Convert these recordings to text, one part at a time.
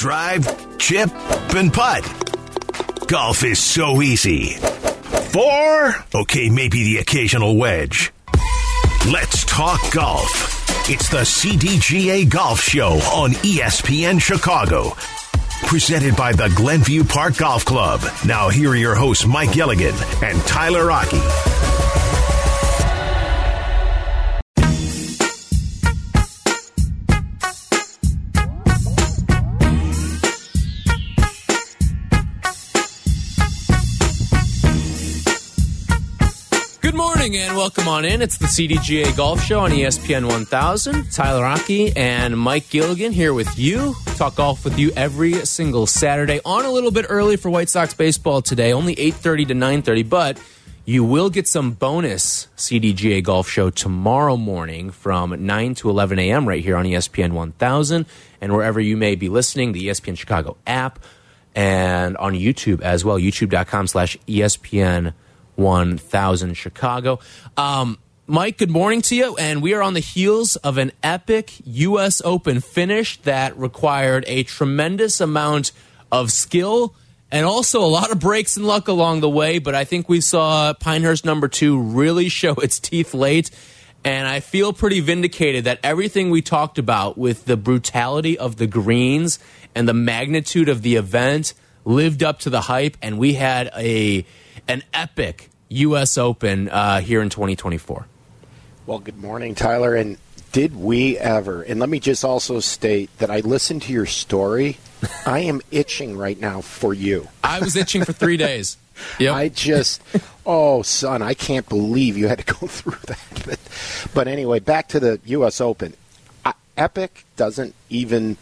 drive, chip, and putt. Golf is so easy. 4? Okay, maybe the occasional wedge. Let's talk golf. It's the CDGA Golf Show on ESPN Chicago. Presented by the Glenview Park Golf Club. Now here are your hosts, Mike Gilligan and Tyler Rocky. Good morning and welcome on in. It's the CDGA Golf Show on ESPN 1000. Tyler Rocky and Mike Gilligan here with you. Talk golf with you every single Saturday. On a little bit early for White Sox baseball today, only 8:30 to 9:30, but you will get some bonus CDGA Golf Show tomorrow morning from 9 to 11 a.m. right here on ESPN 1000 and wherever you may be listening, the ESPN Chicago app and on YouTube as well, youtube.com/ESPN 1000 Chicago. Mike, good morning to you. And we are on the heels of an epic U.S. Open finish that required a tremendous amount of skill and also a lot of breaks and luck along the way. But I think we saw Pinehurst #2 really show its teeth late. And I feel pretty vindicated that everything we talked about with the brutality of the greens and the magnitude of the event lived up to the hype. And we had an epic U.S. Open here in 2024. Well, good morning, Tyler. And did we ever? And let me just also state that I listened to your story. I am itching right now for you. I was itching for 3 days. Yep. I just, son, I can't believe you had to go through that. But anyway, back to the U.S. Open. Epic doesn't even,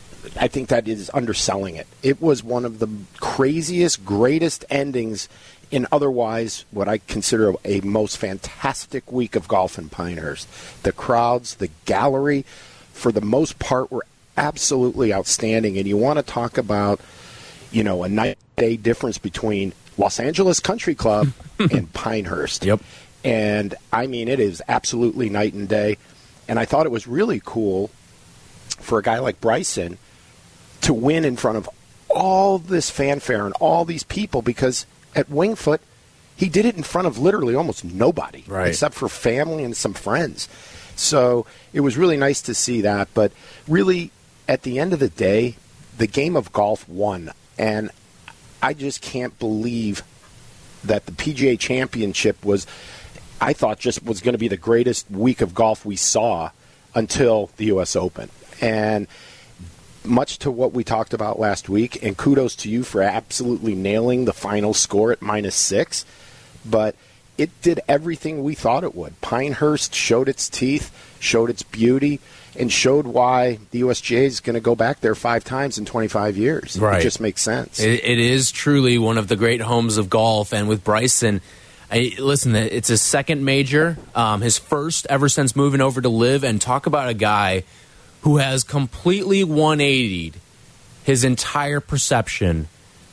I think that is underselling it. It was one of the craziest, greatest endings in otherwise what I consider a most fantastic week of golf in Pinehurst. The crowds, the gallery, for the most part, were absolutely outstanding. And you want to talk about, a night-day difference between Los Angeles Country Club and Pinehurst. Yep. And, I mean, it is absolutely night and day. And I thought it was really cool for a guy like Bryson to win in front of all this fanfare and all these people because at Winged Foot, he did it in front of literally almost nobody, right, except for family and some friends. So it was really nice to see that. But really, at the end of the day, the game of golf won. And I just can't believe that the PGA Championship was going to be the greatest week of golf we saw until the U.S. Open. And much to what we talked about last week, and kudos to you for absolutely nailing the final score at -6, but it did everything we thought it would. Pinehurst showed its teeth, showed its beauty, and showed why the USGA is going to go back there 5 times in 25 years. Right. It just makes sense. It is truly one of the great homes of golf, and with Bryson, listen, it's his second major, his first ever since moving over to LIV, and talk about a guy who has completely 180'd his entire perception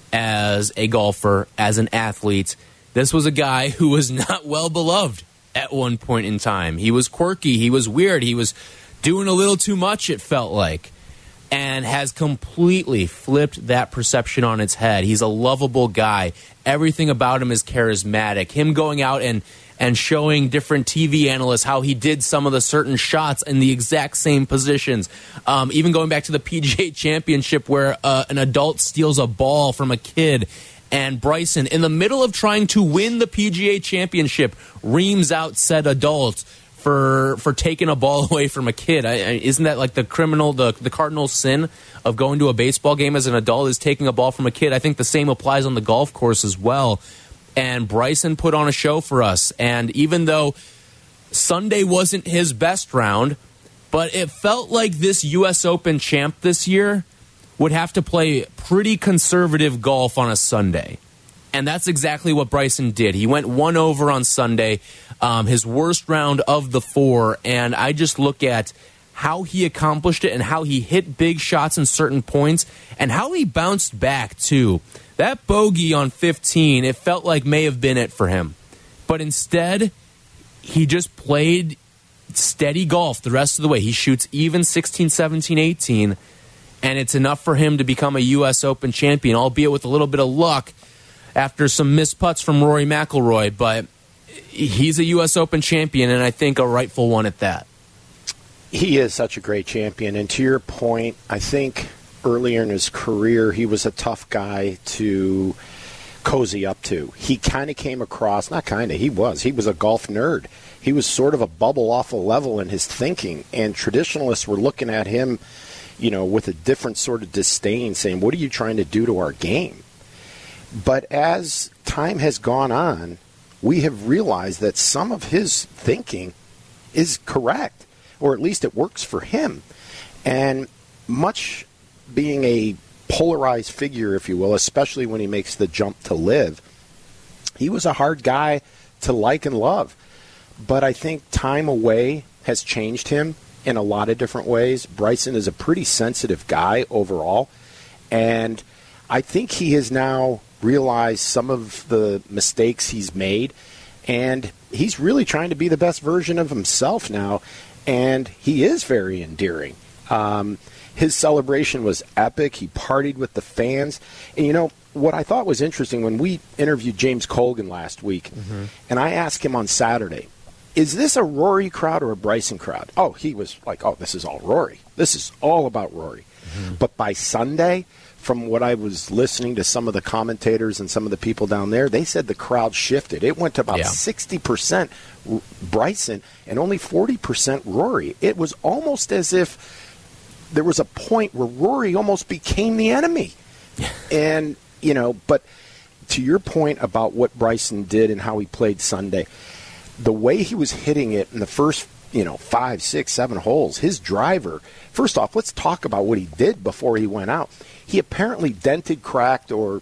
as a golfer, as an athlete. This was a guy who was not well beloved at one point in time. He was quirky, he was weird, he was doing a little too much, it felt like, and has completely flipped that perception on its head. He's a lovable guy. Everything about him is charismatic. Him going out and showing different TV analysts how he did some of the certain shots in the exact same positions. Even going back to the PGA Championship where an adult steals a ball from a kid, and Bryson, in the middle of trying to win the PGA Championship, reams out said adult for taking a ball away from a kid. Isn't that like the cardinal sin of going to a baseball game as an adult is taking a ball from a kid? I think the same applies on the golf course as well. And Bryson put on a show for us. And even though Sunday wasn't his best round, but it felt like this U.S. Open champ this year would have to play pretty conservative golf on a Sunday. And that's exactly what Bryson did. He went 1 over on Sunday, his worst round of the 4. And I just look at how he accomplished it and how he hit big shots in certain points and how he bounced back, too. That bogey on 15, it felt like may have been it for him. But instead, he just played steady golf the rest of the way. He shoots even 16, 17, 18. and it's enough for him to become a U.S. Open champion, albeit with a little bit of luck after some missed putts from Rory McIlroy. But he's a U.S. Open champion, and I think a rightful one at that. He is such a great champion. And to your point, I think earlier in his career, he was a tough guy to cozy up to. He kind of came across, not kind of, he was a golf nerd. He was sort of a bubble off a level in his thinking, and traditionalists were looking at him, with a different sort of disdain, saying, what are you trying to do to our game? But as time has gone on, we have realized that some of his thinking is correct, or at least it works for him. And much being a polarized figure, if you will, especially when he makes the jump to live, he was a hard guy to like and love. But I think time away has changed him in a lot of different ways. Bryson is a pretty sensitive guy overall, and I think he has now realized some of the mistakes he's made, and he's really trying to be the best version of himself now, and he is very endearing. His celebration was epic. He partied with the fans. And what I thought was interesting, when we interviewed James Colgan last week, and I asked him on Saturday, is this a Rory crowd or a Bryson crowd? Oh, he was like, oh, this is all Rory. This is all about Rory. But by Sunday, from what I was listening to some of the commentators and some of the people down there, they said the crowd shifted. It went to about 60% Bryson and only 40% Rory. It was almost as if there was a point where Rory almost became the enemy. And, but to your point about what Bryson did and how he played Sunday, the way he was hitting it in the first, 5, 6, 7 holes, his driver, first off, let's talk about what he did before he went out. He apparently dented, cracked, or,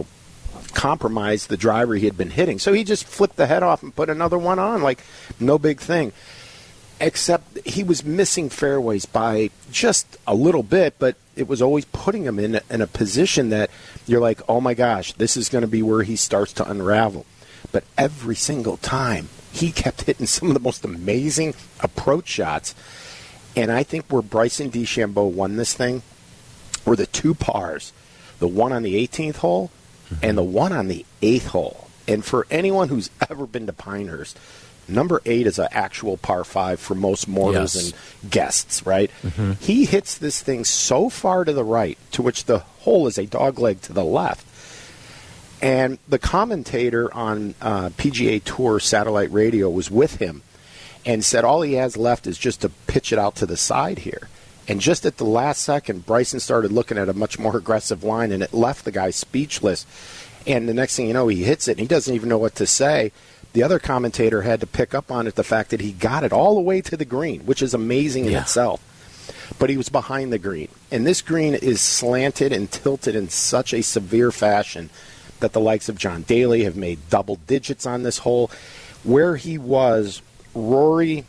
compromised the driver he had been hitting. So he just flipped the head off and put another one on, like no big thing. Except he was missing fairways by just a little bit, but it was always putting him in a position that you're like, oh my gosh, this is going to be where he starts to unravel. But every single time, he kept hitting some of the most amazing approach shots. And I think where Bryson DeChambeau won this thing were the two pars, the one on the 18th hole and the one on the 8th hole. And for anyone who's ever been to Pinehurst, number 8 is an actual par 5 for most mortals and guests, right? He hits this thing so far to the right, to which the hole is a dogleg to the left. And the commentator on PGA Tour satellite radio was with him and said all he has left is just to pitch it out to the side here. And just at the last second, Bryson started looking at a much more aggressive line, and it left the guy speechless. And the next thing you know, he hits it, and he doesn't even know what to say. The other commentator had to pick up on it, the fact that he got it all the way to the green, which is amazing in itself. But he was behind the green. And this green is slanted and tilted in such a severe fashion that the likes of John Daly have made double digits on this hole. Where he was, Rory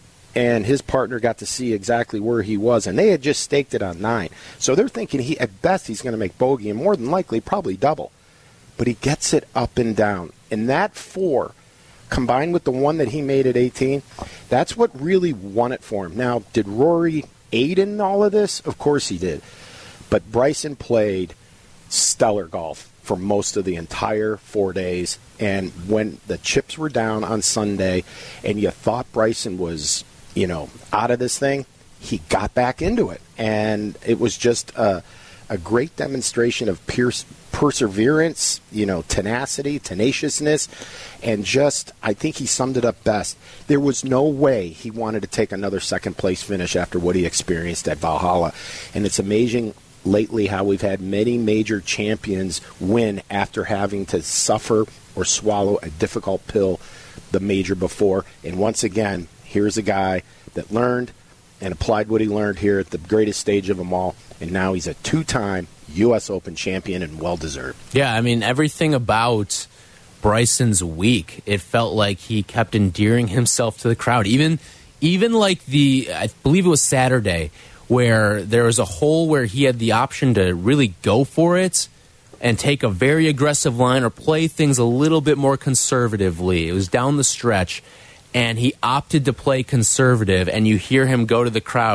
and his partner got to see exactly where he was, and they had just staked it on 9. So they're thinking at best he's going to make bogey, and more than likely probably double. But he gets it up and down. And that 4, combined with the one that he made at 18, that's what really won it for him. Now, did Rory aid in all of this? Of course he did. But Bryson played stellar golf for most of the entire 4 days. And when the chips were down on Sunday and you thought Bryson was, out of this thing, he got back into it. And it was just a great demonstration of perseverance, tenacity, tenaciousness, and just, I think he summed it up best. There was no way he wanted to take another second-place finish after what he experienced at Valhalla. And it's amazing lately how we've had many major champions win after having to suffer or swallow a difficult pill the major before. And once again, here's a guy that learned and applied what he learned here at the greatest stage of them all, and now he's a 2-time U.S. Open champion and well-deserved. Yeah, I mean, everything about Bryson's week, it felt like he kept endearing himself to the crowd. Even like I believe it was Saturday, where there was a hole where he had the option to really go for it and take a very aggressive line or play things a little bit more conservatively. It was down the stretch, and he opted to play conservative, and you hear him go to the crowd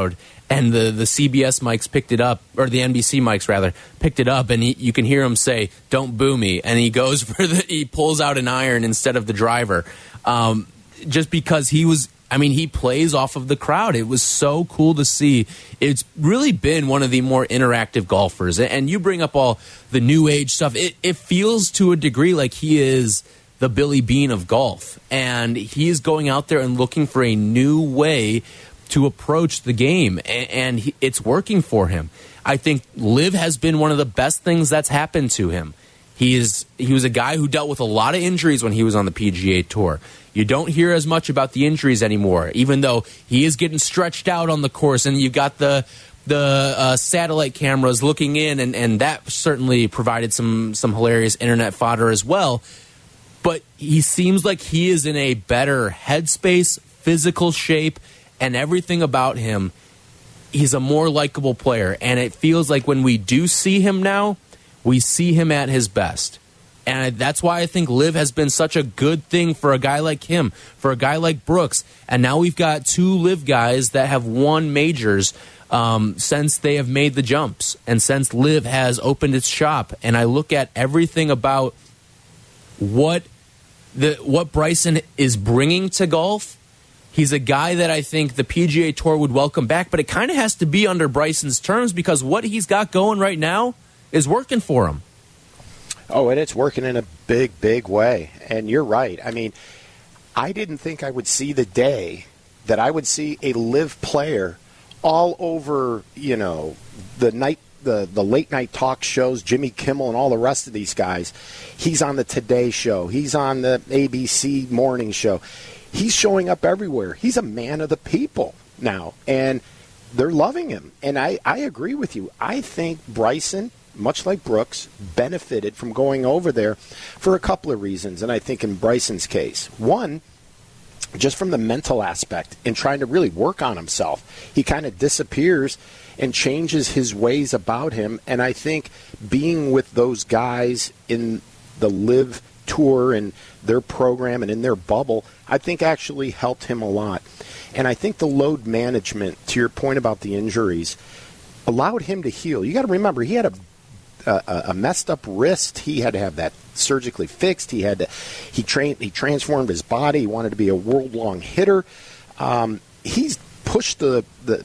and the CBS mics picked it up, or the NBC mics rather picked it up, and you can hear him say, "Don't boo me," and he goes for he pulls out an iron instead of the driver, just because he plays off of the crowd. It was so cool to see. It's really been one of the more interactive golfers, and you bring up all the new age stuff. It feels to a degree like he is the Billy Beane of golf, and he is going out there and looking for a new way to approach the game, and it's working for him. I think LIV has been one of the best things that's happened to him. He was a guy who dealt with a lot of injuries when he was on the PGA Tour. You don't hear as much about the injuries anymore, even though he is getting stretched out on the course, and you've got the satellite cameras looking in, and that certainly provided some hilarious internet fodder as well. But he seems like he is in a better headspace, physical shape, and everything about him. He's a more likable player, and it feels like when we do see him now, we see him at his best. And that's why I think LIV has been such a good thing for a guy like him, for a guy like Brooks. And now we've got 2 LIV guys that have won majors since they have made the jumps, and since LIV has opened its shop. And I look at everything about what Bryson is bringing to golf. He's a guy that I think the PGA Tour would welcome back, but it kind of has to be under Bryson's terms, because what he's got going right now is working for him. Oh, and it's working in a big, big way. And you're right. I mean, I didn't think I would see the day that I would see a LIV player all over, the late night talk shows, Jimmy Kimmel and all the rest of these guys. He's on the Today Show. He's on the ABC Morning Show. He's showing up everywhere. He's a man of the people now, and they're loving him. And I agree with you. I think Bryson, much like Brooks, benefited from going over there for a couple of reasons. And I think in Bryson's case, one, just from the mental aspect and trying to really work on himself. He kind of disappears and changes his ways about him. And I think being with those guys in the LIV Tour and their program and in their bubble, I think actually helped him a lot. And I think the load management, to your point about the injuries, allowed him to heal. You got to remember, he had a messed up wrist. He had to have that surgically fixed. He transformed his body. He wanted to be a world-long hitter. He's pushed the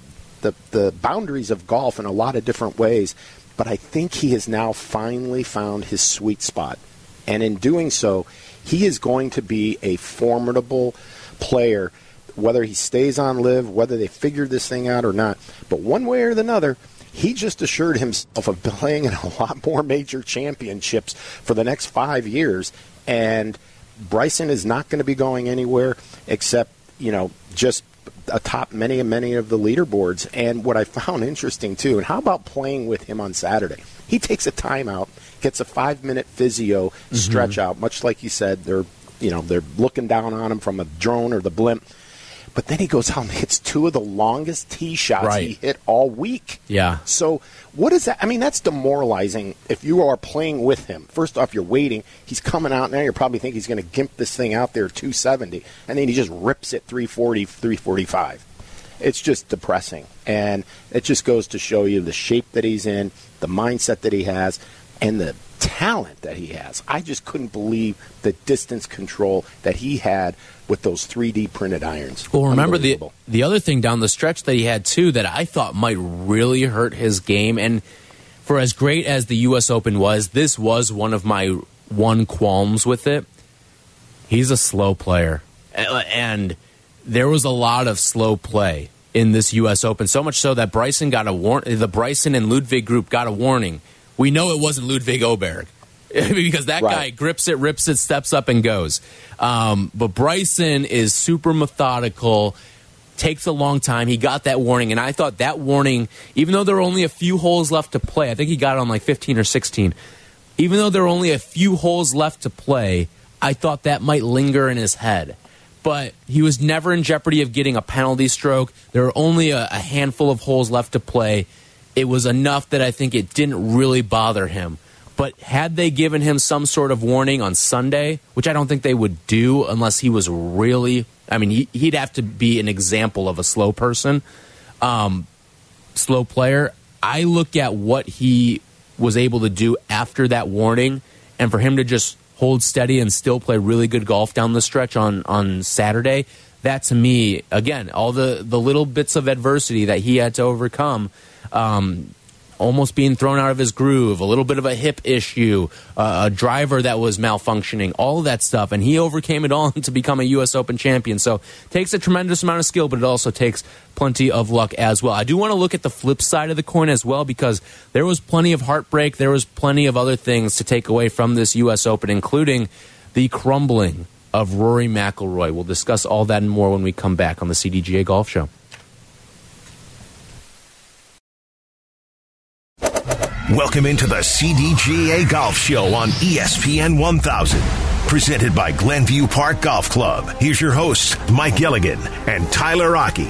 boundaries of golf in a lot of different ways, but I think he has now finally found his sweet spot. And in doing so, he is going to be a formidable player, whether he stays on LIV, whether they figure this thing out or not. But one way or another, he just assured himself of playing in a lot more major championships for the next 5 years. And Bryson is not going to be going anywhere except, just atop many of the leaderboards. And what I found interesting, too, and how about playing with him on Saturday? He takes a timeout, gets a 5-minute physio stretch out, much like you said, they're looking down on him from a drone or the blimp. But then he goes out and hits 2 of the longest tee shots he hit all week. Yeah. So what is that? I mean, that's demoralizing if you are playing with him. First off, you're waiting. He's coming out now. You probably think he's going to gimp this thing out there 270. And then he just rips it 340, 345. It's just depressing. And it just goes to show you the shape that he's in, the mindset that he has, and the talent that he has. I just couldn't believe the distance control that he had with those 3D printed irons. Well, remember the other thing down the stretch that he had, too, that I thought might really hurt his game, and for as great as the U.S. Open was, this was one of my qualms with it. He's a slow player, and there was a lot of slow play in this U.S. Open, so much so that Bryson got the Bryson and Ludwig group got a warning. We know it wasn't Ludwig Åberg because that guy grips it, rips it, steps up, and goes. But Bryson is super methodical, takes a long time. He got that warning, and I thought that warning, even though there were only a few holes left to play, I think he got on like 15 or 16. Even though there were only a few holes left to play, I thought that might linger in his head. But he was never in jeopardy of getting a penalty stroke. There were only a handful of holes left to play. It was enough that I think it didn't really bother him. But had they given him some sort of warning on Sunday, which I don't think they would do unless he was really, he'd have to be an example of a slow person. slow player. I look at what he was able to do after that warning, and for him to just hold steady and still play really good golf down the stretch on Saturday, that to me, again, all the little bits of adversity that he had to overcome, almost being thrown out of his groove, a little bit of a hip issue, a driver that was malfunctioning, all of that stuff, and he overcame it all to become a U.S. Open champion. So it takes a tremendous amount of skill, but it also takes plenty of luck as well. I do want to look at the flip side of the coin as well, because there was plenty of heartbreak, there was plenty of other things to take away from this U.S. Open, including the crumbling of Rory McIlroy. We'll discuss all that and more when we come back on the CDGA Golf Show. Welcome into the CDGA Golf Show on ESPN 1000. Presented by Glenview Park Golf Club. Here's your hosts, Mike Gilligan and Tyler Rocky.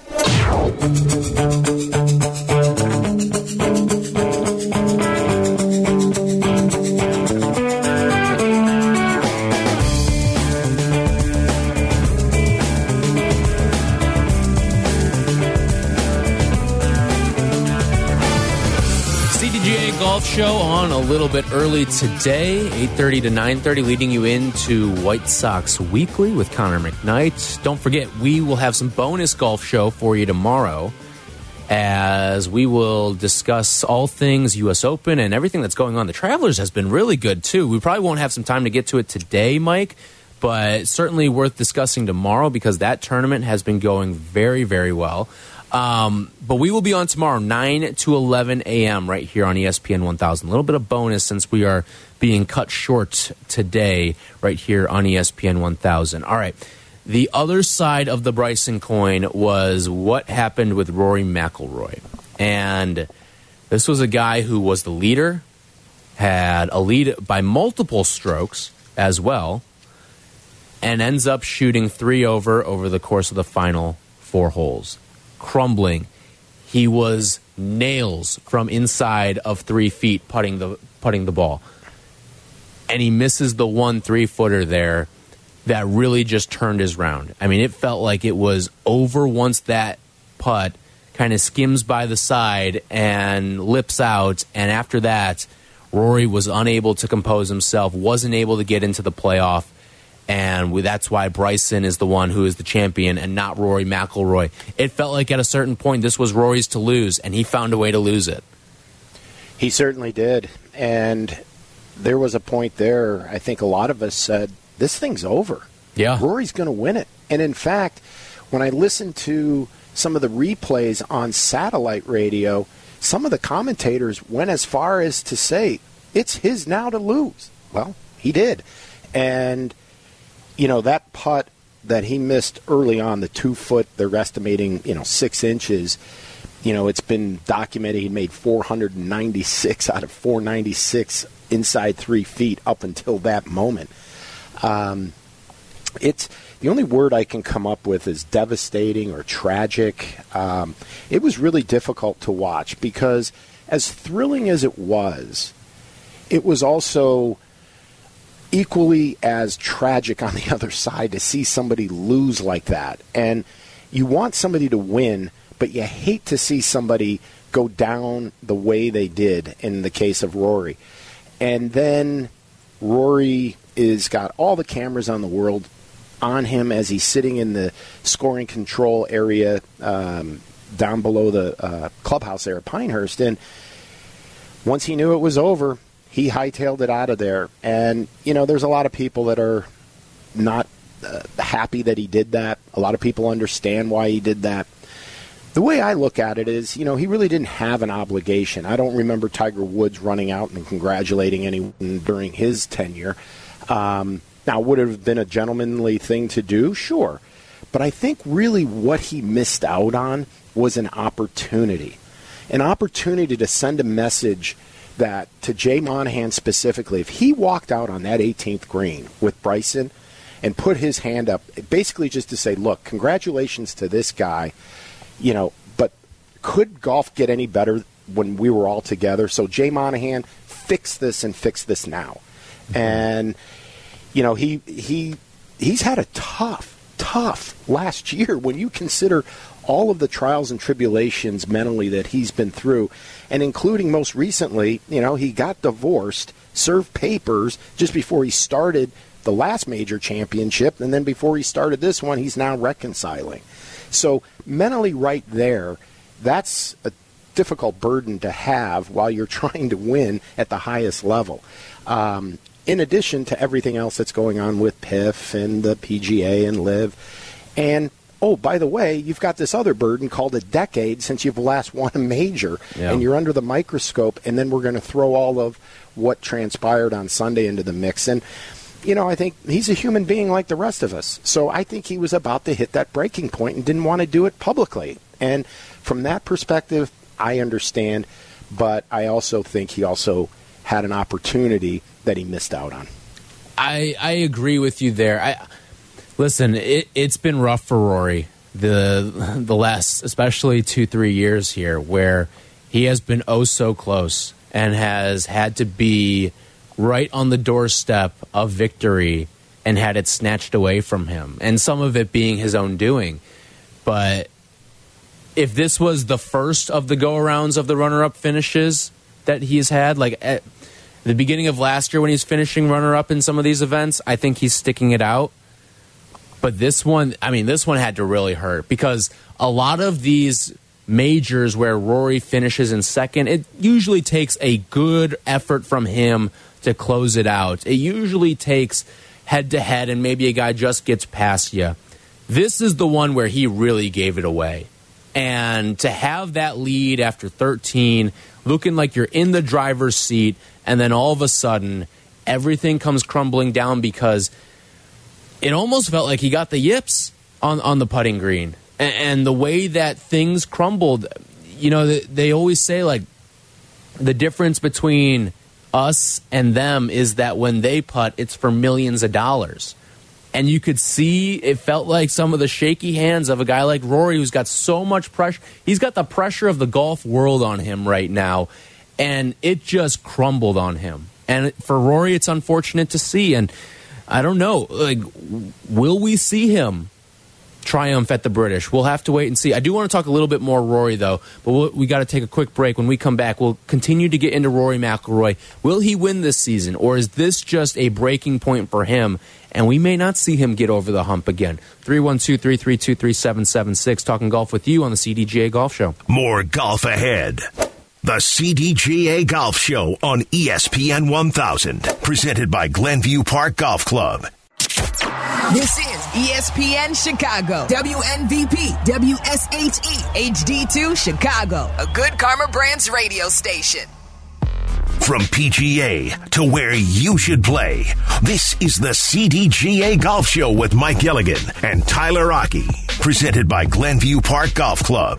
Golf Show on a little bit early today, 8:30 to 9:30, leading you into White Sox Weekly with Connor McKnight. Don't forget, we will have some bonus golf show for you tomorrow, as we will discuss all things U.S. Open and everything that's going on. The Travelers has been really good, too. We probably won't have some time to get to it today, Mike, but certainly worth discussing tomorrow, because that tournament has been going very, very well. But we will be on tomorrow, 9 to 11 a.m. right here on ESPN 1000. A little bit of bonus since we are being cut short today right here on ESPN 1000. All right. The other side of the Bryson coin was what happened with Rory McIlroy. And this was a guy who was the leader, had a lead by multiple strokes as well, and ends up shooting 3 over the course of the final 4 holes. Crumbling. He was nails from inside of 3 feet putting the ball. And he misses the 1 3-footer there that really just turned his round. I mean, it felt like it was over once that putt kind of skims by the side and lips out. And after that, Rory was unable to compose himself, wasn't able to get into the playoff. And that's why Bryson is the one who is the champion and not Rory McIlroy. It felt like at a certain point this was Rory's to lose, and he found a way to lose it. He certainly did. And there was a point there, I think a lot of us said, this thing's over. Yeah. Rory's going to win it. And in fact, when I listened to some of the replays on satellite radio, some of the commentators went as far as to say, it's his now to lose. Well, he did. And you know, that putt that he missed early on, the 2-foot, they're estimating, 6 inches, it's been documented he made 496 out of 496 inside 3 feet up until that moment. It's the only word I can come up with is devastating or tragic. It was really difficult to watch because as thrilling as it was also equally as tragic on the other side to see somebody lose like that. And you want somebody to win, but you hate to see somebody go down the way they did in the case of Rory. And then Rory is got all the cameras on the world on him as he's sitting in the scoring control area down below the clubhouse there at Pinehurst. And once he knew it was over, he hightailed it out of there. And, there's a lot of people that are not happy that he did that. A lot of people understand why he did that. The way I look at it is, he really didn't have an obligation. I don't remember Tiger Woods running out and congratulating anyone during his tenure. Now, would it have been a gentlemanly thing to do? Sure. But I think really what he missed out on was an opportunity to send a message that to Jay Monahan specifically, if he walked out on that 18th green with Bryson and put his hand up, basically just to say, look, congratulations to this guy, but could golf get any better when we were all together? So Jay Monahan, fix this and fix this now. Mm-hmm. And, he's had a tough last year when you consider all of the trials and tribulations mentally that he's been through, and including most recently, he got divorced, served papers just before he started the last major championship, and then before he started this one, he's now reconciling. So mentally right there, that's a difficult burden to have while you're trying to win at the highest level. In addition to everything else that's going on with PIF and the PGA and LIV. And, oh, by the way, you've got this other burden called a decade since you've last won a major, and you're under the microscope, and then we're going to throw all of what transpired on Sunday into the mix. And, I think he's a human being like the rest of us. So I think he was about to hit that breaking point and didn't want to do it publicly. And from that perspective, I understand, but I also think he also had an opportunity that he missed out on. I agree with you there. Listen, it's been rough for Rory the last, especially 2-3 years here, where he has been oh so close and has had to be right on the doorstep of victory and had it snatched away from him, and some of it being his own doing. But if this was the first of the go-arounds of the runner-up finishes that he's had, like at the beginning of last year when he's finishing runner-up in some of these events, I think he's sticking it out. But this one had to really hurt, because a lot of these majors where Rory finishes in second, it usually takes a good effort from him to close it out. It usually takes head-to-head, and maybe a guy just gets past you. This is the one where he really gave it away. And to have that lead after 13, looking like you're in the driver's seat, and then all of a sudden, everything comes crumbling down, because it almost felt like he got the yips on the putting green. And the way that things crumbled, they always say, like, the difference between us and them is that when they putt, it's for millions of dollars. And you could see, it felt like some of the shaky hands of a guy like Rory, who's got so much pressure. He's got the pressure of the golf world on him right now, and it just crumbled on him. And for Rory, it's unfortunate to see. And I don't know, like, will we see him triumph at the British? We'll have to wait and see. I do want to talk a little bit more Rory, though, but we got to take a quick break. When we come back, we'll continue to get into Rory McIlroy. Will he win this season, or is this just a breaking point for him, and we may not see him get over the hump again? 312-332-3776, talking golf with you on the CDGA Golf Show. More golf ahead. The CDGA Golf Show on ESPN 1000, presented by Glenview Park Golf Club. This is ESPN Chicago, WNVP, WSHE, HD2 Chicago, a Good Karma Brands radio station. From PGA to where you should play, this is the CDGA Golf Show with Mike Gilligan and Tyler Rocky, presented by Glenview Park Golf Club.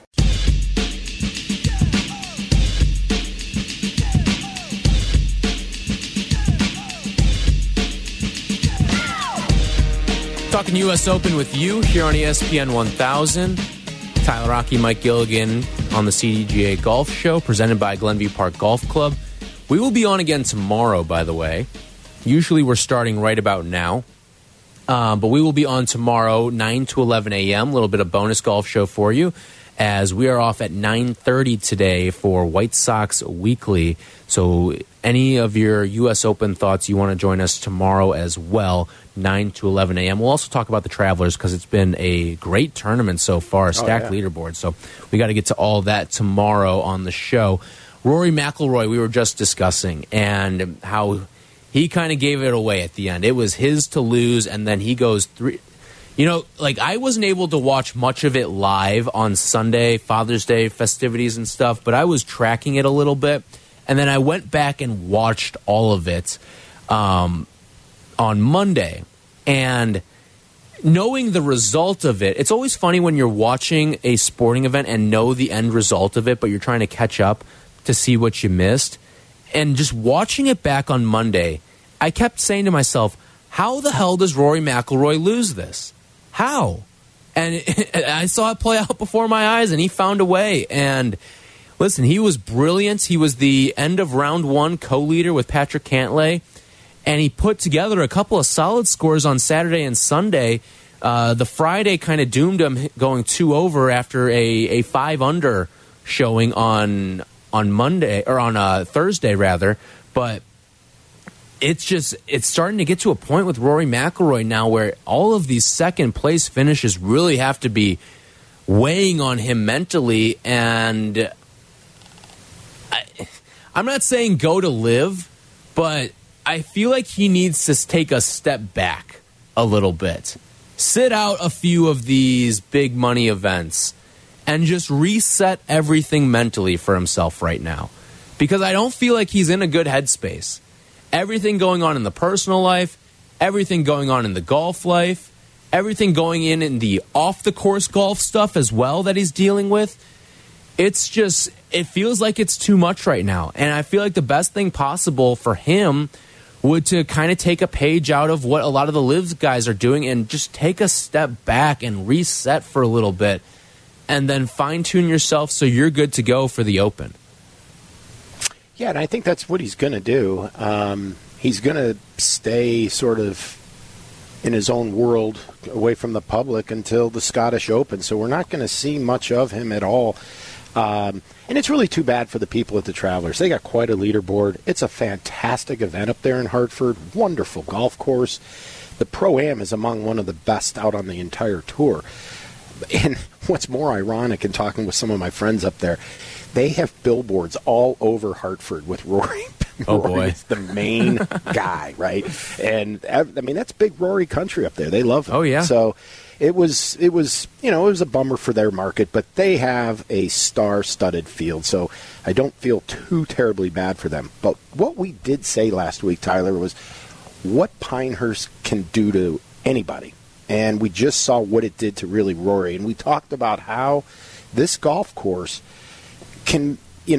Talking U.S. Open with you here on ESPN 1000. Tyler Rocky, Mike Gilligan on the CDGA Golf Show, presented by Glenview Park Golf Club. We will be on again tomorrow, by the way. Usually we're starting right about now. But we will be on tomorrow, 9 to 11 a.m., a little bit of bonus golf show for you, as we are off at 9:30 today for White Sox Weekly. So any of your U.S. Open thoughts, you want to join us tomorrow as well, 9 to 11 a.m. We'll also talk about the Travelers, because it's been a great tournament so far, a stacked leaderboard. So we got to get to all that tomorrow on the show. Rory McIlroy, we were just discussing, and how he kind of gave it away at the end. It was his to lose, and then he goes three. I wasn't able to watch much of it live on Sunday, Father's Day festivities and stuff, but I was tracking it a little bit. And then I went back and watched all of it on Monday. And knowing the result of it, it's always funny when you're watching a sporting event and know the end result of it, but you're trying to catch up to see what you missed. And just watching it back on Monday, I kept saying to myself, how the hell does Rory McIlroy lose this? How? And I saw it play out before my eyes, and he found a way. And listen, he was brilliant. He was the end of round one co-leader with Patrick Cantlay, and he put together a couple of solid scores on Saturday and Sunday. The Friday kind of doomed him going 2 over after a 5 under showing on Monday, or on Thursday rather. But it's starting to get to a point with Rory McIlroy now where all of these second place finishes really have to be weighing on him mentally. And I'm not saying go to live, but I feel like he needs to take a step back a little bit. Sit out a few of these big money events and just reset everything mentally for himself right now. Because I don't feel like he's in a good headspace. Everything going on in the personal life, everything going on in the golf life, everything going in the off-the-course golf stuff as well that he's dealing with. It feels like it's too much right now. And I feel like the best thing possible for him would to kind of take a page out of what a lot of the LIV guys are doing and just take a step back and reset for a little bit and then fine-tune yourself so you're good to go for the Open. Yeah, and I think that's what he's going to do. He's going to stay sort of in his own world away from the public until the Scottish Open, so we're not going to see much of him at all. And it's really too bad for the people at the Travelers. They got quite a leaderboard. It's a fantastic event up there in Hartford. Wonderful golf course. The Pro-Am is among one of the best out on the entire tour. And what's more ironic in talking with some of my friends up there, they have billboards all over Hartford with Rory. Oh, Rory boy. is the main guy, right? And, I mean, that's big Rory country up there. They love him. Oh, yeah. So it was a bummer for their market, but they have a star-studded field, so I don't feel too terribly bad for them. But what we did say last week, Tyler, was what Pinehurst can do to anybody. And we just saw what it did to really Rory. And we talked about how this golf course can,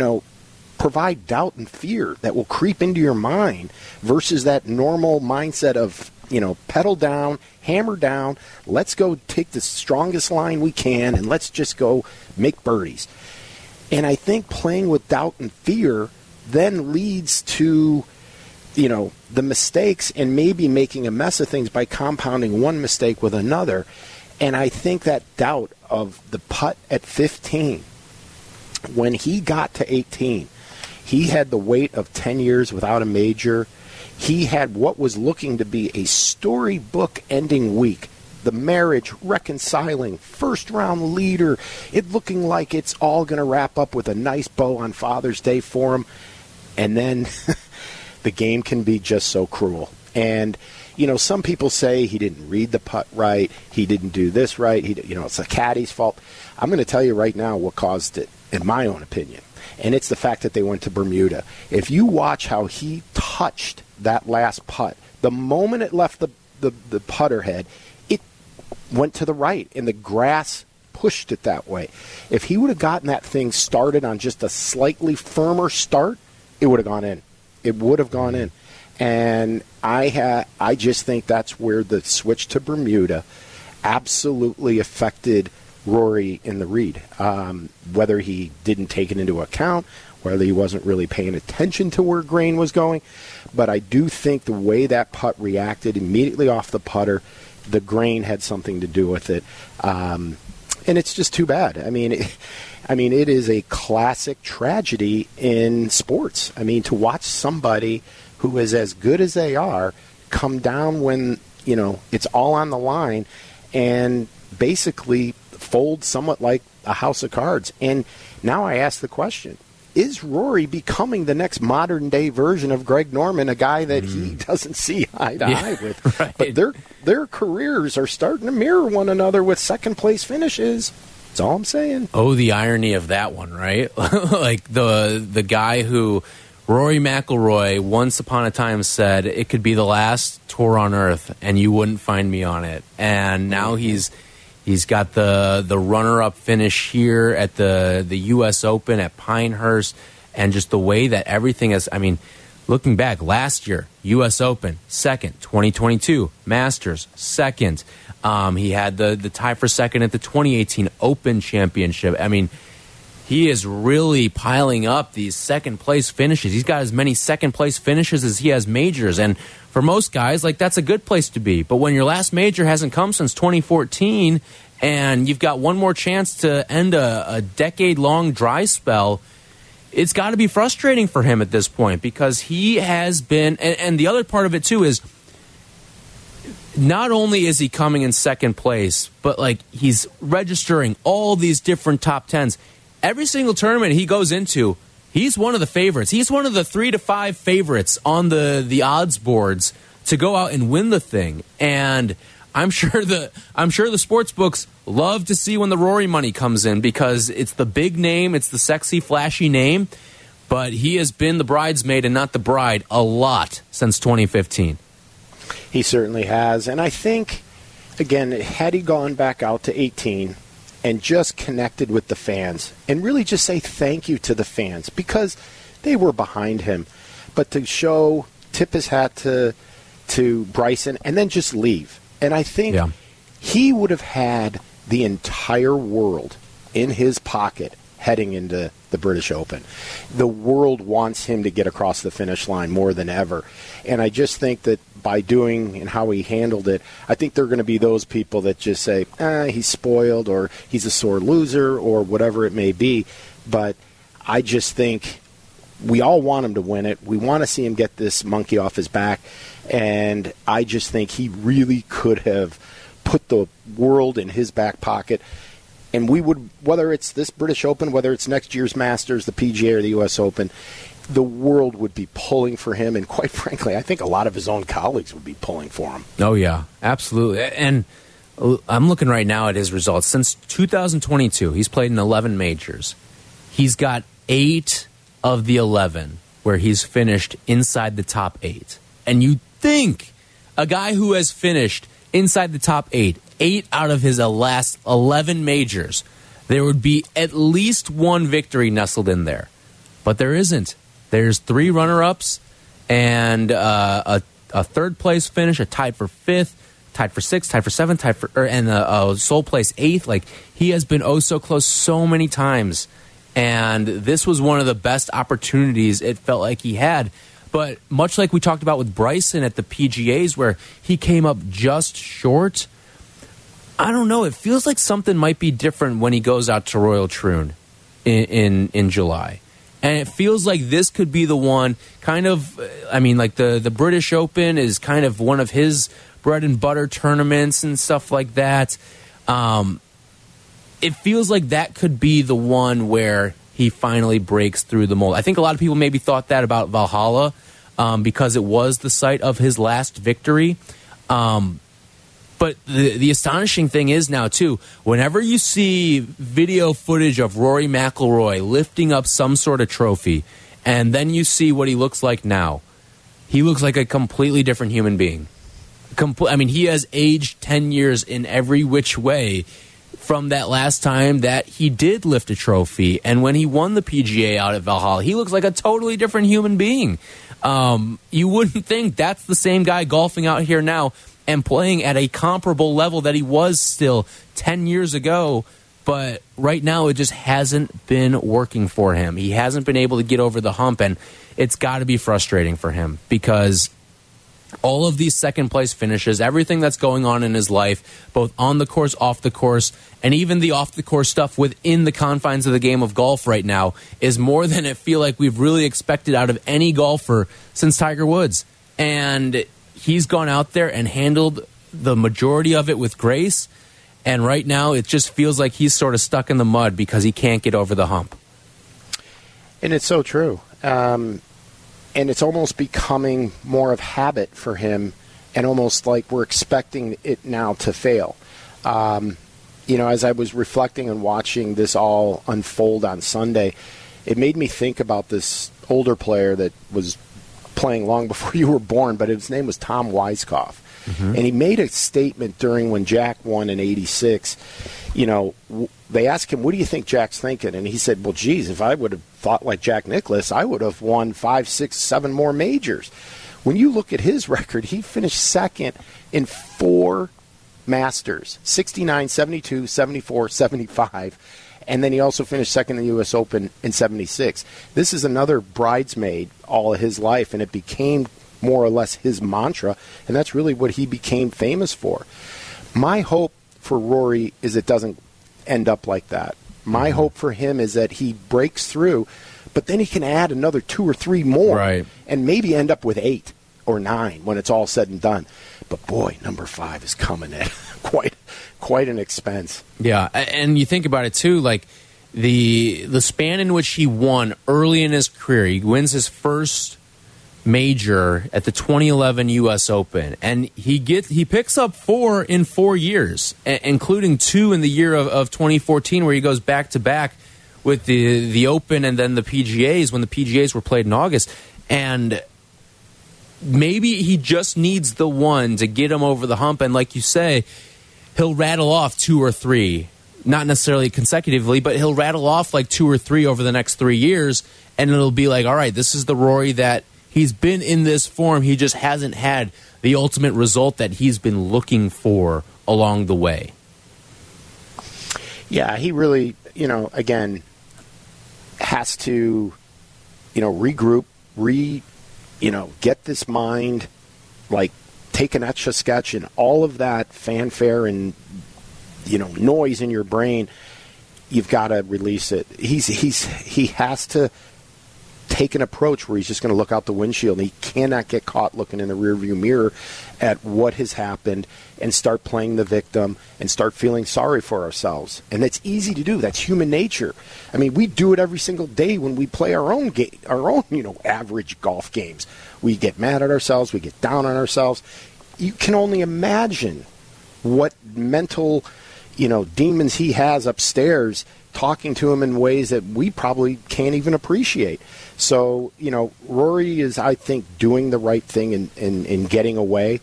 provide doubt and fear that will creep into your mind versus that normal mindset of, pedal down, hammer down, let's go take the strongest line we can, and let's just go make birdies. And I think playing with doubt and fear then leads to, the mistakes and maybe making a mess of things by compounding one mistake with another. And I think that doubt of the putt at 15, when he got to 18, he had the weight of 10 years without a major. He had what was looking to be a storybook-ending week. The marriage, reconciling, first-round leader, it looking like it's all going to wrap up with a nice bow on Father's Day for him. And then the game can be just so cruel. And, some people say he didn't read the putt right, he didn't do this right, it's the caddy's fault. I'm going to tell you right now what caused it, in my own opinion. And it's the fact that they went to Bermuda. If you watch how he touched that last putt, the moment it left the putter head, it went to the right, and the grass pushed it that way. If he would have gotten that thing started on just a slightly firmer start, it would have gone in. It would have gone in. And I just think that's where the switch to Bermuda absolutely affected Rory in the read. Whether he didn't take it into account, whether he wasn't really paying attention to where grain was going. But I do think the way that putt reacted immediately off the putter, the grain had something to do with it. And it's just too bad. I mean, it is a classic tragedy in sports. I mean, to watch somebody who is as good as they are come down when, it's all on the line and basically fold somewhat like a house of cards. And now I ask the question, is Rory becoming the next modern-day version of Greg Norman, a guy that he doesn't see eye to eye with? Right. But their careers are starting to mirror one another with second-place finishes. That's all I'm saying. Oh, the irony of that one, right? Like the guy who, Rory McIlroy, once upon a time said it could be the last tour on earth and you wouldn't find me on it. And now he's got the runner-up finish here at the U.S. Open at Pinehurst, and just the way that everything is. I mean, looking back, last year, U.S. Open, second. 2022, Masters, second. He had the tie for second at the 2018 Open Championship. I mean, he is really piling up these second-place finishes. He's got as many second-place finishes as he has majors, and for most guys, like, that's a good place to be. But when your last major hasn't come since 2014, and you've got one more chance to end a decade-long dry spell, it's got to be frustrating for him at this point, because he has been, and the other part of it, too, is not only is he coming in second place, but, like, he's registering all these different top tens. Every single tournament he goes into, he's one of the favorites. He's one of the 3 to 5 favorites on the odds boards to go out and win the thing. And I'm sure the sports books love to see when the Rory money comes in, because it's the big name, it's the sexy, flashy name. But he has been the bridesmaid and not the bride a lot since 2015. He certainly has. And I think, again, had he gone back out to 18 and just connected with the fans and really just say thank you to the fans, because they were behind him. But to tip his hat to Bryson and then just leave. And I think he would have had the entire world in his pocket heading into the British Open. The world wants him to get across the finish line more than ever. And I just think that by doing and how he handled it, I think there are going to be those people that just say, he's spoiled, or he's a sore loser, or whatever it may be. But I just think we all want him to win it. We want to see him get this monkey off his back. And I just think he really could have put the world in his back pocket. And we would, whether it's this British Open, whether it's next year's Masters, the PGA, or the U.S. Open, the world would be pulling for him. And quite frankly, I think a lot of his own colleagues would be pulling for him. Oh, yeah, absolutely. And I'm looking right now at his results. Since 2022, he's played in 11 majors. He's got 8 of the 11 where he's finished inside the top 8. And you think a guy who has finished inside the top 8 out of his last 11 majors, there would be at least one victory nestled in there. But there isn't. There's 3 runner-ups and a third-place finish, a tied for 5th, tied for 6th, tied for 7th, and a sole place 8th. Like, he has been oh so close so many times. And this was one of the best opportunities it felt like he had. But much like we talked about with Bryson at the PGAs, where he came up just short, I don't know. It feels like something might be different when he goes out to Royal Troon in July. And it feels like this could be the one, kind of, I mean, like the British Open is kind of one of his bread and butter tournaments and stuff like that. It feels like that could be the one where he finally breaks through the mold. I think a lot of people maybe thought that about Valhalla because it was the site of his last victory. But the astonishing thing is now, too, whenever you see video footage of Rory McIlroy lifting up some sort of trophy, and then you see what he looks like now, he looks like a completely different human being. I mean, he has aged 10 years in every which way from that last time that he did lift a trophy. And when he won the PGA out at Valhalla, he looks like a totally different human being. You wouldn't think that's the same guy golfing out here now and playing at a comparable level that he was still 10 years ago. But right now, it just hasn't been working for him. He hasn't been able to get over the hump, and it's got to be frustrating for him because all of these second-place finishes, everything that's going on in his life, both on the course, off the course, and even the off-the-course stuff within the confines of the game of golf right now, is more than I feel like we've really expected out of any golfer since Tiger Woods. And he's gone out there and handled the majority of it with grace, and right now it just feels like he's sort of stuck in the mud because he can't get over the hump. And it's so true. And it's almost becoming more of habit for him, and almost like we're expecting it now to fail. As I was reflecting and watching this all unfold on Sunday, it made me think about this older player that was playing long before you were born, but his name was Tom Weiskopf. Mm-hmm. And he made a statement during when Jack won in '86. They asked him, what do you think Jack's thinking? And he said, well, geez, if I would have thought like Jack Nicklaus, I would have won 5, 6, 7 more majors. When you look at his record, he finished second in 4 Masters, 69, 72, 74, 75. And then he also finished second in the U.S. Open in 76. This is another bridesmaid all of his life, and it became more or less his mantra, and that's really what he became famous for. My hope for Rory is it doesn't end up like that. My hope for him is that he breaks through, but then he can add another 2 or 3 more, right, and maybe end up with 8 or 9 when it's all said and done. But boy, number 5 is coming at quite an expense. Yeah, and you think about it too, like the span in which he won early in his career. He wins his first major at the 2011 U.S. Open, and he picks up 4 in 4 years, including 2 in the year of 2014, where he goes back to back with the Open and then the PGAs when the PGAs were played in August. And maybe he just needs the one to get him over the hump, and like you say, he'll rattle off 2 or 3, not necessarily consecutively, but he'll rattle off like 2 or 3 over the next 3 years, and it'll be like, all right, this is the Rory that he's been in this form. He just hasn't had the ultimate result that he's been looking for along the way. Yeah, he really, again, has to, regroup, get this mind, like, take an Etch-a-Sketch and all of that fanfare and, noise in your brain. You've got to release it. He has to take an approach where he's just going to look out the windshield. He cannot get caught looking in the rearview mirror at what has happened and start playing the victim and start feeling sorry for ourselves. And that's easy to do. That's human nature. I mean, we do it every single day when we play our own average golf games. We get mad at ourselves. We get down on ourselves. You can only imagine what mental, demons he has upstairs talking to him in ways that we probably can't even appreciate. So, Rory is, I think, doing the right thing in getting away.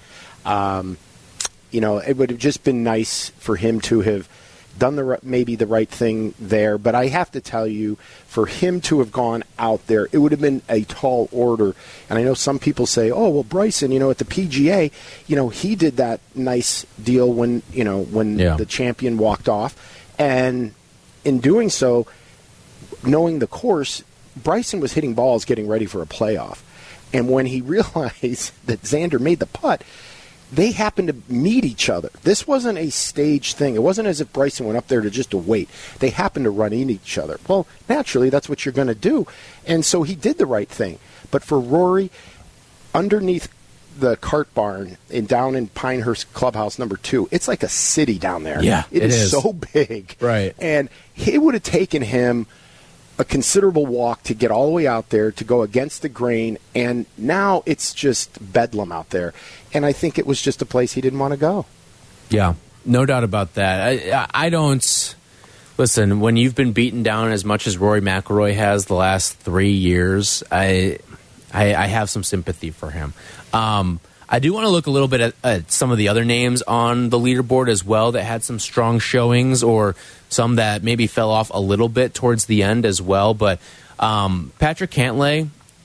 It would have just been nice for him to have done maybe the right thing there. But I have to tell you, for him to have gone out there, it would have been a tall order. And I know some people say, oh, well, Bryson, at the PGA, he did that nice deal when the champion walked off. And in doing so, knowing the course, Bryson was hitting balls getting ready for a playoff. And when he realized that Xander made the putt, they happened to meet each other. This wasn't a staged thing. It wasn't as if Bryson went up there to wait. They happened to run into each other. Well, naturally, that's what you're going to do. And so he did the right thing. But for Rory, underneath the cart barn down in Pinehurst Clubhouse number 2, it's like a city down there. Yeah, it is so big. Right. And it would have taken him a considerable walk to get all the way out there to go against the grain, and now it's just bedlam out there. And I think it was just a place he didn't want to go. Yeah, no doubt about that. I don't... Listen, when you've been beaten down as much as Rory McIlroy has the last 3 years, I have some sympathy for him. I do want to look a little bit at some of the other names on the leaderboard as well that had some strong showings, or some that maybe fell off a little bit towards the end as well. But Patrick Cantlay,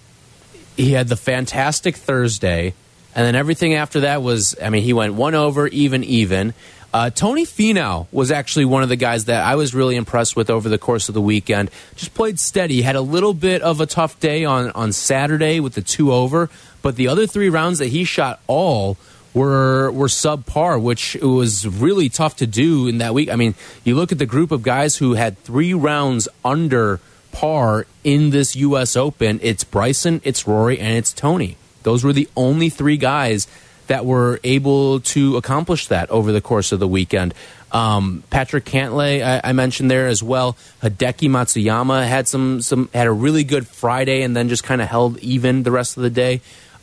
he had the fantastic Thursday, and then everything after that was, he went 1 over, even. Tony Finau was actually one of the guys that I was really impressed with over the course of the weekend. Just played steady. Had a little bit of a tough day on Saturday with the 2 over, but the other 3 rounds that he shot all were subpar, which was really tough to do in that week. You look at the group of guys who had 3 rounds under par in this U.S. Open. It's Bryson, it's Rory, and it's Tony. Those were the only 3 guys that were able to accomplish that over the course of the weekend. Patrick Cantlay, I mentioned there as well. Hideki Matsuyama had a really good Friday and then just kind of held even the rest of the day.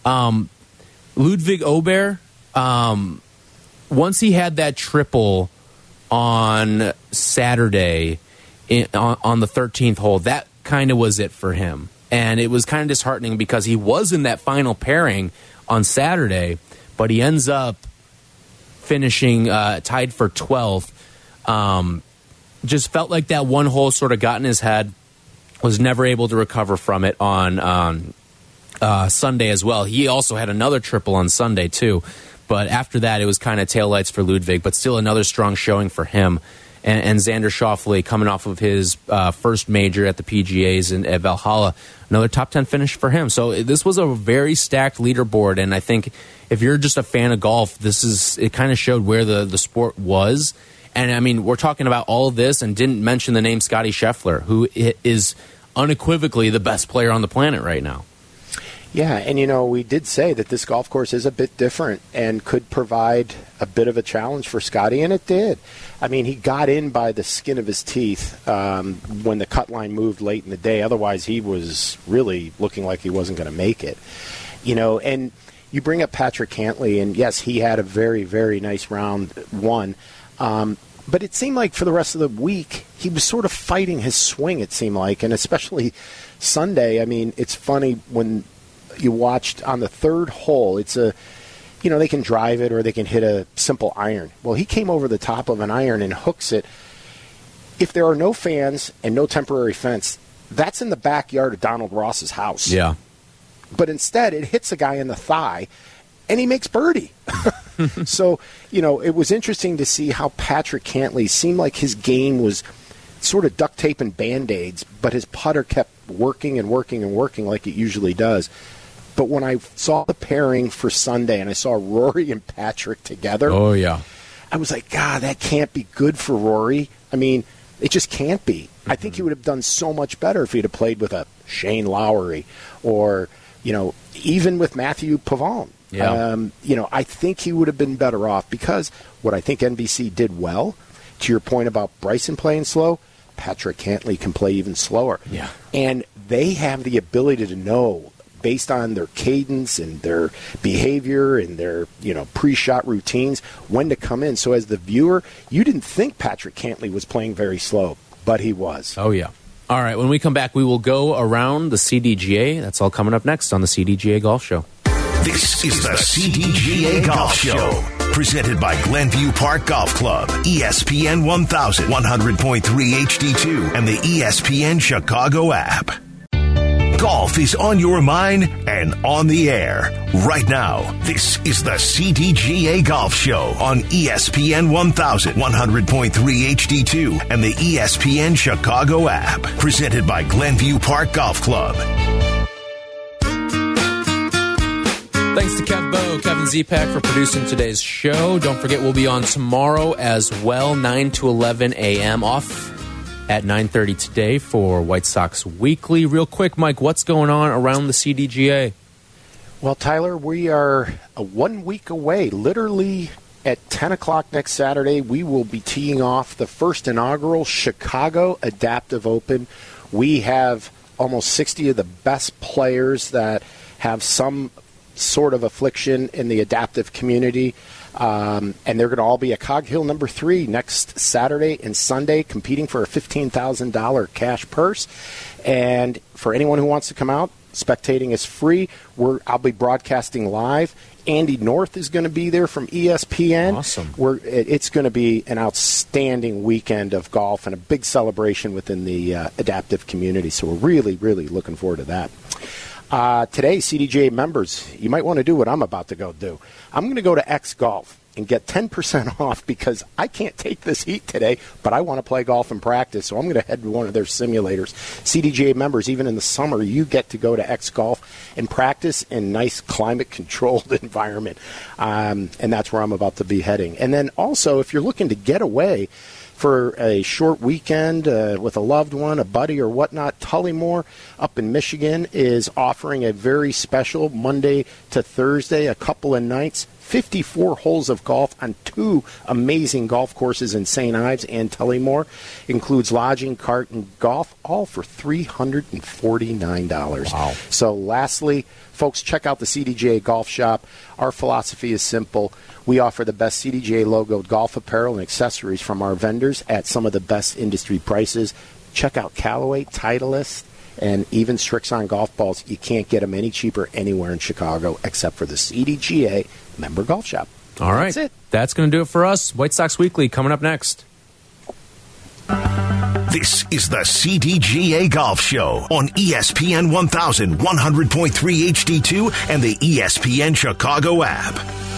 Ludwig Aubert, once he had that triple on Saturday on the 13th hole, that kind of was it for him. And it was kind of disheartening because he was in that final pairing on Saturday, but he ends up finishing tied for 12th. Just felt like that one hole sort of got in his head, was never able to recover from it on Sunday as well. He also had another triple on Sunday too, but after that it was kind of taillights for Ludwig, but still another strong showing for him and Xander Schauffele coming off of his first major at the PGAs at Valhalla. Another top 10 finish for him. So this was a very stacked leaderboard, and I think if you're just a fan of golf, it kind of showed where the sport was. And, I mean, we're talking about all of this and didn't mention the name Scottie Scheffler, who is unequivocally the best player on the planet right now. Yeah, and, you know, we did say that this golf course is a bit different and could provide a bit of a challenge for Scottie, and it did. I mean, he got in by the skin of his teeth when the cut line moved late in the day. Otherwise, he was really looking like he wasn't going to make it. You know, and you bring up Patrick Cantlay, and, yes, he had a very, very nice round one. But it seemed like for the rest of the week, he was sort of fighting his swing, it seemed like, and especially Sunday. I mean, it's funny when you watched on the third hole, it's they can drive it or they can hit a simple iron. Well, he came over the top of an iron and hooks it. If there are no fans and no temporary fence, that's in the backyard of Donald Ross's house. Yeah. But instead, it hits a guy in the thigh, and he makes birdie. So, you know, it was interesting to see how Patrick Cantlay seemed like his game was sort of duct tape and Band-Aids, but his putter kept working and working and working like it usually does. But when I saw the pairing for Sunday and I saw Rory and Patrick together, oh yeah, I was like, God, that can't be good for Rory. I mean, it just can't be. I think he would have done so much better if he'd have played with a Shane Lowry or, you know, even with Matthew Pavone. Yeah. You know, I think he would have been better off because what I think NBC did well, to your point about Bryson playing slow, Patrick Cantlay can play even slower. Yeah. And they have the ability to know, based on their cadence and their behavior and their, you know, pre-shot routines, when to come in. So as the viewer, you didn't think Patrick Cantlay was playing very slow, but he was. Oh, yeah. All right, when we come back, we will go around the CDGA. That's all coming up next on the CDGA Golf Show. This is the CDGA Golf Show, presented by Glenview Park Golf Club, ESPN 1000, 100.3 HD2, and the ESPN Chicago app. Golf is on your mind and on the air right now. This is the CDGA Golf Show on ESPN 1000, 100.3 HD2, and the ESPN Chicago app, presented by Glenview Park Golf Club. Thanks to Kevin Zipak for producing today's show. Don't forget we'll be on tomorrow as well, 9 to 11 a.m. off at 9:30 today for White Sox Weekly. Real quick, Mike, what's going on around the CDGA? Well, Tyler, we are 1 week away. Literally at 10 o'clock next Saturday, we will be teeing off the first inaugural Chicago Adaptive Open. We have almost 60 of the best players that have some sort of affliction in the adaptive community. And they're going to all be at Cog Hill number 3 next Saturday and Sunday, competing for a $15,000 cash purse. And for anyone who wants to come out, spectating is free. I'll be broadcasting live. Andy North is going to be there from ESPN. Awesome. It's going to be an outstanding weekend of golf and a big celebration within the adaptive community. So we're really, really looking forward to that. Today, CDGA members, you might want to do what I'm about to go do. I'm going to go to X Golf and get 10% off because I can't take this heat today, but I want to play golf and practice, so I'm going to head to one of their simulators. CDGA members, even in the summer, you get to go to X Golf and practice in a nice climate-controlled environment, and that's where I'm about to be heading. And then also, if you're looking to get away for a short weekend with a loved one, a buddy, or whatnot, Tullymore up in Michigan is offering a very special Monday to Thursday, a couple of nights, 54 holes of golf on 2 amazing golf courses in St. Ives and Tullymore. Includes lodging, cart, and golf, all for $349. Wow. So lastly, folks, check out the CDGA Golf Shop. Our philosophy is simple. We offer the best CDGA logoed golf apparel and accessories from our vendors at some of the best industry prices. Check out Callaway, Titleist, and even Strixon golf balls. You can't get them any cheaper anywhere in Chicago except for the CDGA member golf shop. All right. That's it. That's going to do it for us. White Sox Weekly coming up next. This is the CDGA Golf Show on ESPN 1000, 100.3 HD2, and the ESPN Chicago app.